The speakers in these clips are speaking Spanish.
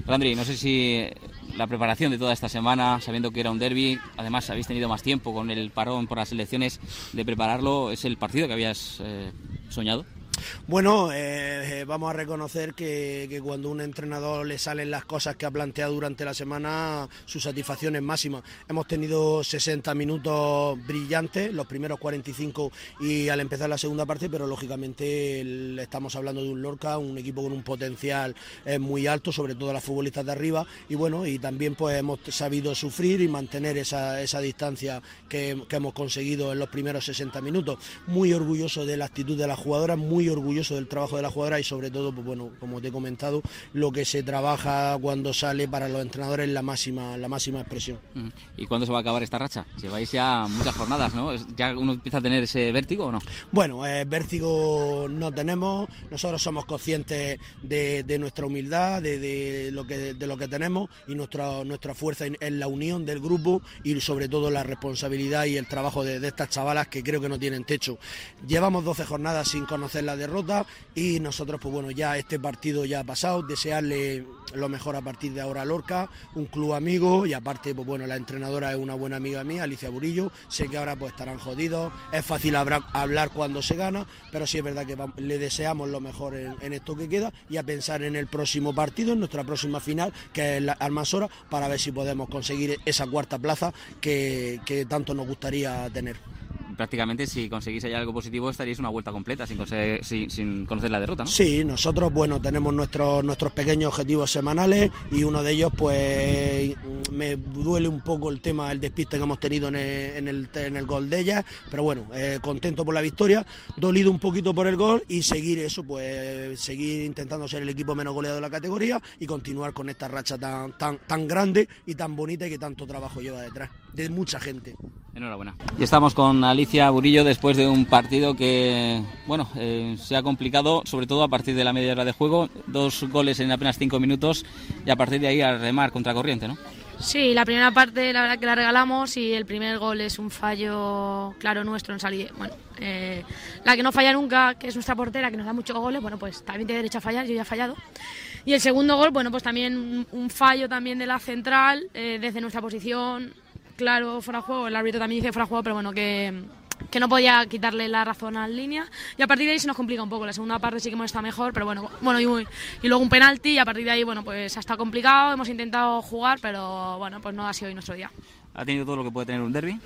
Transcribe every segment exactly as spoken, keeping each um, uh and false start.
Landry, no sé si la preparación de toda esta semana, sabiendo que era un derbi, además habéis tenido más tiempo con el parón por las elecciones de prepararlo, ¿es el partido que habías eh, soñado? Bueno, eh, vamos a reconocer que, que cuando a un entrenador le salen las cosas que ha planteado durante la semana, su satisfacción es máxima. Hemos tenido sesenta minutos brillantes, los primeros cuarenta y cinco y al empezar la segunda parte, pero lógicamente el, estamos hablando de un Lorca, un equipo con un potencial eh, muy alto, sobre todo las futbolistas de arriba, y bueno, y también pues hemos sabido sufrir y mantener esa, esa distancia que, que hemos conseguido en los primeros sesenta minutos. Muy orgulloso de la actitud de las jugadoras, muy orgulloso del trabajo de la jugadora y sobre todo, pues bueno, como te he comentado, lo que se trabaja cuando sale para los entrenadores es la máxima, la máxima expresión. ¿Y cuándo se va a acabar esta racha? Lleváis ya muchas jornadas, ¿no? ¿Ya uno empieza a tener ese vértigo o no? Bueno, eh, vértigo no tenemos, nosotros somos conscientes de, de nuestra humildad, de, de, lo que, de lo que tenemos y nuestra, nuestra fuerza en, en la unión del grupo y sobre todo la responsabilidad y el trabajo de, de estas chavalas que creo que no tienen techo. Llevamos doce jornadas sin conocer la derrota y nosotros pues bueno, ya este partido ya ha pasado, desearle lo mejor a partir de ahora a Lorca, un club amigo y aparte pues bueno, la entrenadora es una buena amiga mía, Alicia Burillo, sé que ahora pues estarán jodidos, es fácil hablar, hablar cuando se gana, pero sí es verdad que vamos, le deseamos lo mejor en, en esto que queda y a pensar en el próximo partido, en nuestra próxima final, que es la Almanzora, para ver si podemos conseguir esa cuarta plaza que, que tanto nos gustaría tener. Prácticamente si conseguís allá algo positivo estaríais una vuelta completa sin, conseguir, sin, sin conocer la derrota, ¿no? Sí, nosotros bueno tenemos nuestros nuestros pequeños objetivos semanales y uno de ellos pues me duele un poco el tema del despiste que hemos tenido en el, en el, en el gol de ellas, pero bueno, eh, contento por la victoria, dolido un poquito por el gol y seguir eso, pues seguir intentando ser el equipo menos goleado de la categoría y continuar con esta racha tan, tan, tan grande y tan bonita y que tanto trabajo lleva detrás, de mucha gente. Enhorabuena. Y estamos con Alicia Burillo después de un partido que, bueno, eh, se ha complicado, sobre todo a partir de la media hora de juego, dos goles en apenas cinco minutos y a partir de ahí a remar contra corriente, ¿no? Sí, la primera parte la verdad que la regalamos y el primer gol es un fallo claro nuestro en salir. Bueno, eh, la que no falla nunca, que es nuestra portera, que nos da muchos goles, bueno, pues también tiene derecho a fallar, yo ya he fallado. Y el segundo gol, bueno, pues también un, un fallo también de la central, eh, desde nuestra posición. Claro, fuera de juego, el árbitro también dice fuera de juego, pero bueno, que, que no podía quitarle la razón a la línea y a partir de ahí se nos complica un poco. La segunda parte sí que hemos estado mejor, pero bueno, bueno y, y luego un penalti y a partir de ahí, bueno, pues ha estado complicado, hemos intentado jugar, pero bueno, pues no ha sido hoy nuestro día. ¿Ha tenido todo lo que puede tener un derbi?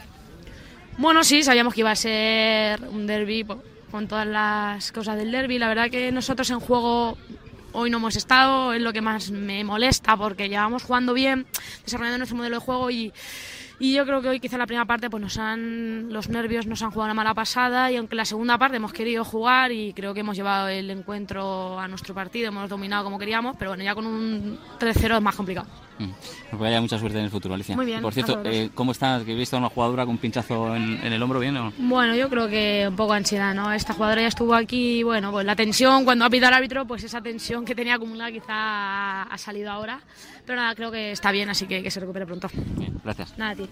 Bueno, sí, sabíamos que iba a ser un derbi pues, con todas las cosas del derbi. La verdad que nosotros en juego hoy no hemos estado, es lo que más me molesta porque llevamos jugando bien, desarrollando nuestro modelo de juego y Y yo creo que hoy quizá la primera parte pues nos han los nervios nos han jugado una mala pasada y aunque la segunda parte hemos querido jugar y creo que hemos llevado el encuentro a nuestro partido, hemos dominado como queríamos, pero bueno, ya con un tres cero es más complicado. Mm. Pues vaya mucha suerte en el futuro, Alicia. Muy bien. Por cierto, eh, ¿cómo estás? ¿Que he visto a una jugadora con un pinchazo en, en el hombro bien o no? Bueno, yo creo que un poco ansiedad, ¿no? Esta jugadora ya estuvo aquí y bueno, pues la tensión cuando ha pitado el árbitro, pues esa tensión que tenía acumulada quizá ha salido ahora, pero nada, creo que está bien, así que que se recupere pronto. Bien, gracias. Nada, tío.